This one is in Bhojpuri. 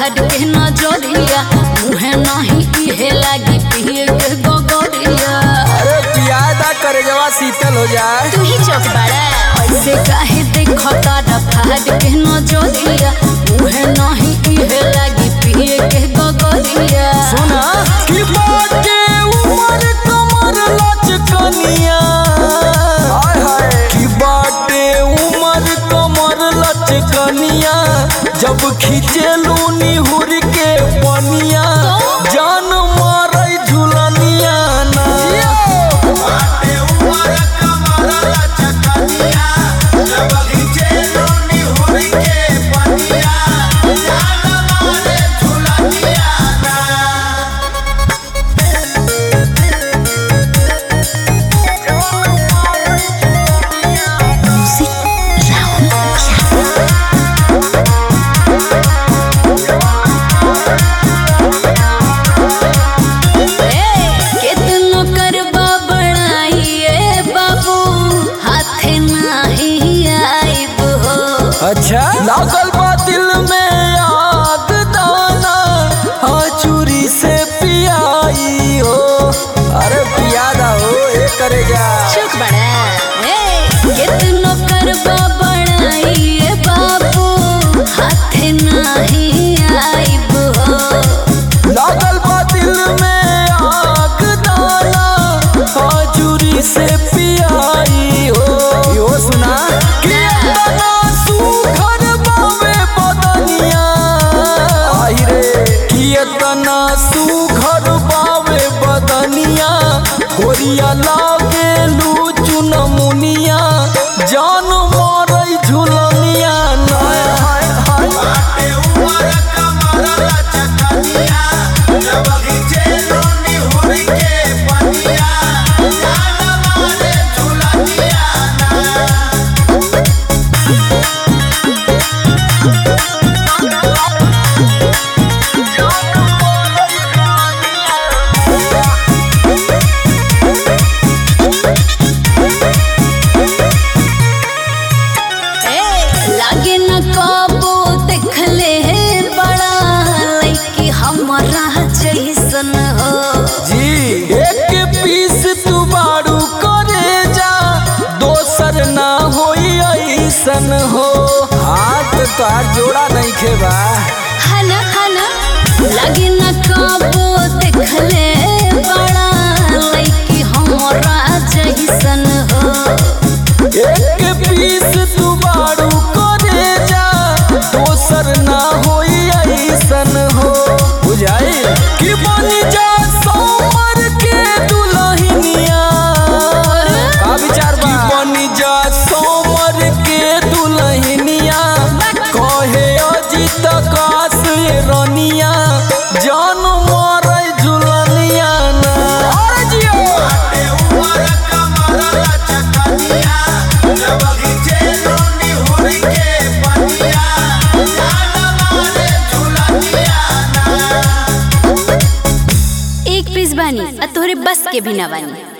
फाड़ के नजरिया मुहे नहीं इहे लागी पिए के गगरिया। अरे पियादा करे जवा शीतल हो जाए। तू ही चौक बड़ा ऐसे काहे देखता रा फाड़ के नजरिया मुहे नहीं इहे लागी पिए के गगरिया। सुना कि बाटे उमर कमर लचकनिया, हाय हाय कि बाटे उमर कमर लचकनिया, जब खींचेलू निहुर के पनिया जान मारै झुलनिया ना। बाटे उमर कमर लचकनिया, जब खींचेलू निहुर के पनिया जान मारै झुलनिया ना। केतनो करबा बड़ाइए बाबू हाथे नहीं आइब हो। अच्छा लागल बा दिल में आग दाना, हाँ चूरी से पियाई हो। अरे पियादा हो ए करे जा। चुप बड़ा केतनो करबा बड़ाइए बाबू हाथे नहीं आइब हो। लागल बा दिल में आग दाना, हाँ चूरी से पियाई हो। यो सुना कि इतना सुघर बावे बदनिया, आई रे कि इतना सुघर बावे बदनिया, गोरिया लागेलू चुनमुनिया जान मारै झुलनिया ना। बाटे उमर कमर लचकनिया, जब खींचेलू निहुर के पनिया जान मारै झुलनिया ना। लागे न कबो देखले बड़ा लइकी हमरा जैसन हो। जी एक पीस तू बारू करे जा, दोसर ना होई ऐसन हो। हाथ तार जोड़ा नहीं खेबा। हना हना लागे न कबो देखले बड़ा लइकी हमरा जैसन हो। एक पीस तू बारू करे जा, दोसर ना होई ऐसन हो। बुझाई कि बनी जा सोमर के दुल्हनिया, का विचार बा? कि बनी जा सोमर के दुल्हनिया, कहे अजित काश रनिया जान मारै झुलनिया ना। अरे जियो बाटे उमर कमर लचकनिया, जब खींचेलू निहुर के पनिया जान मारै झुलनिया ना। एक पीस बानी आ तोहरे बस के भी ना बानी।